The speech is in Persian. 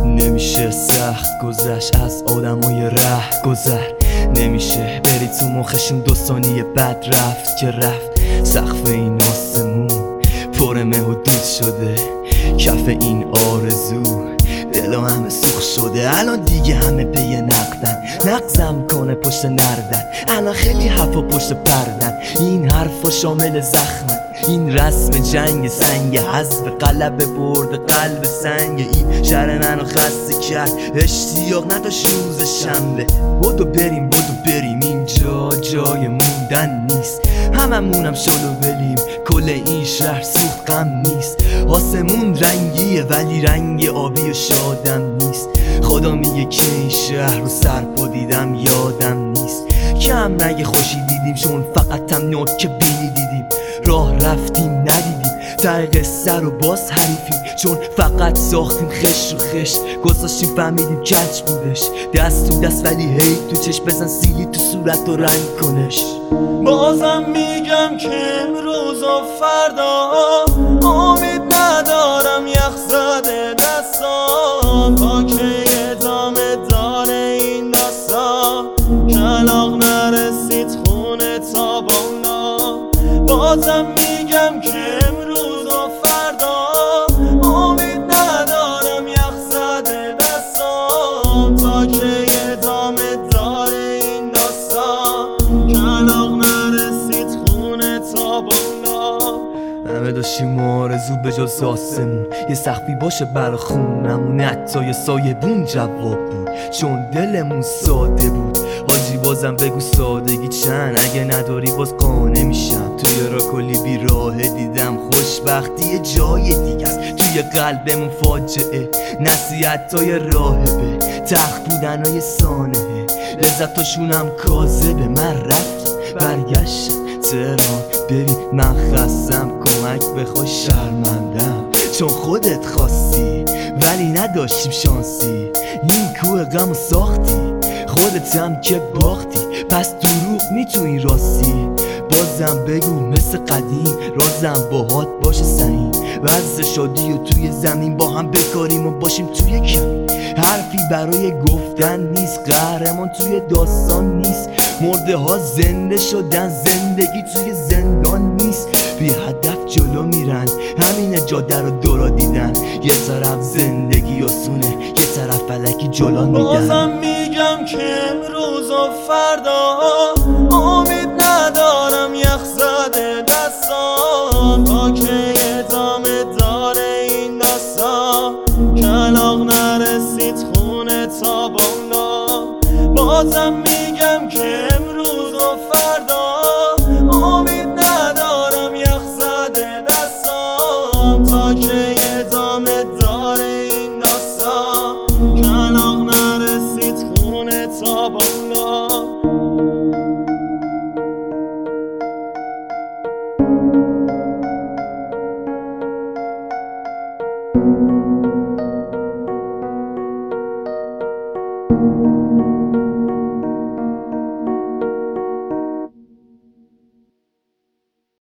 نمیشه سخت گذشت از آدمای ره گذر، نمیشه بری تو مخشون 2 ثانیه بعد رفت که رفت. سقف این آسمون پر مه و دود شده، کف این آرزو دلا همه سوخ شده. الان دیگه همه پی نقدن، نقزم کنه پشت نردن، الان خیلی حرفا پشت پردن. این حرفا شامل زخمن، این رسم جنگ سنگ حذف قلب برد قلب سنگ. این شهر منو خسته کرد، اشتیاق نداشت روز شنبه. بدو بریم اینجا جای موندن نیست، هممونم شلو بریم. کل این شهر سوخت غم نیست، آسمون رنگیه ولی رنگ آبی و شادم نیست. خدا میگه که این شهر رو سرپا دیدم یادم نیست. کم نگه خوشی دیدیم چون فقط هم نوک بیلی دیدیم. راه رفتیم ندیدیم ته قصه رو باز حریفیم، چون فقط ساختیم خش رو خش. گذاشتیم فهمیدیم کج بودش، دست تو دست ولی هی تو چشم بزن سیلی تو صورت و رنگ کنش. بازم میگم که امروز و فردا امید ندارم، یخ زده دستام تا که ادامه داره این داستان. کلاغ نرسید خونه تا بالا. بازم میگم که امروز و فردا امید ندارم، یخ زده دستام تا که ادامه داره این داستان. کلاغ نرسید خونه تا بالا. همه داشتیم آرزو به جز آسمون، یه سقفی باشه برا خونمون، حتی یه سایبون جواب بود چون دلمون ساده بود. حاجی بازم بگو سادگی چند، اگه نداری باز قانع میشم. توی را کلی بیراه دیدم، خوشبختی یه جای دیگه است. توی قلبمون فاجعه، نصیحتای راهبه، تخت بودنای سانحه، لذتاشونم کاذبه. من رفتم برگشتم تهران، ببین من خستم، کمک بخوای شرمندم چون خودت خواستی ولی نداشتیم شانسی. این کوه غمو ساختی خودت هم که باختی، پس دروغ نی تو این راستی. بازم بگو مثل قدیم رازم باهات باشه سعیم، وز شادی و توی زمین با هم بکاریم و باشیم توی کمین. حرفی برای گفتن نیست، قهرمان توی داستان نیست. مرده ها زنده شدن، زندگی توی زندان نیست. بی هدف جلو میرن، همین جاده رو دورا دیدن. یه طرف زندگی آسونه، یه طرف فلکی جلو میدن. بازم میگم که امروز و فردا امید ندارم، یخ زده دستان تا که ادامه داره این داستان. کلاغ نرسید خونه تا بالا. بازم میگم که امروز و فردا امید ندارم، یخ زده دستان تا که